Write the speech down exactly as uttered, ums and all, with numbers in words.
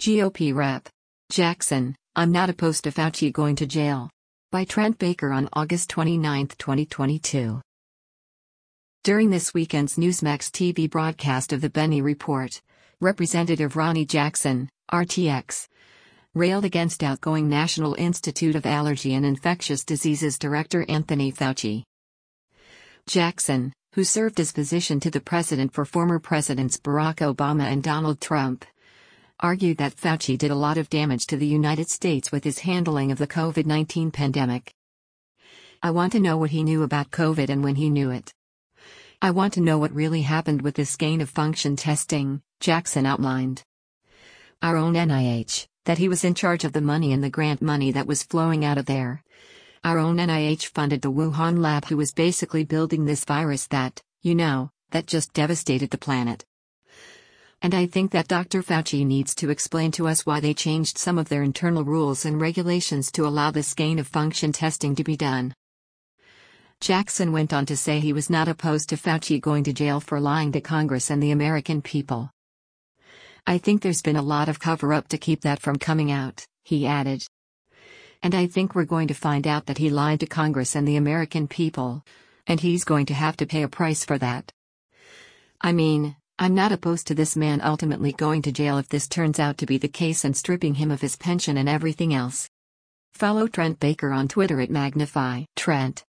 G O P Rep. Jackson, I'm not opposed to Fauci going to jail. By Trent Baker on August twenty-ninth, twenty twenty-two. During this weekend's Newsmax T V broadcast of the Benny Report, Representative Ronny Jackson, R T X, railed against outgoing National Institute of Allergy and Infectious Diseases Director Anthony Fauci. Jackson, who served as physician to the president for former presidents Barack Obama and Donald Trump, argued that Fauci did a lot of damage to the United States with his handling of the COVID nineteen pandemic. I want to know what he knew about COVID and when he knew it. I want to know what really happened with this gain-of-function testing, Jackson outlined. Our own N I H, that he was in charge of the money and the grant money that was flowing out of there. Our own N I H funded the Wuhan lab who was basically building this virus that, you know, that just devastated the planet. And I think that Doctor Fauci needs to explain to us why they changed some of their internal rules and regulations to allow this gain-of-function testing to be done. Jackson went on to say he was not opposed to Fauci going to jail for lying to Congress and the American people. I think there's been a lot of cover-up to keep that from coming out, he added. And I think we're going to find out that he lied to Congress and the American people, and he's going to have to pay a price for that. I mean, I'm not opposed to this man ultimately going to jail if this turns out to be the case and stripping him of his pension and everything else. Follow Trent Baker on Twitter at Magnify Trent.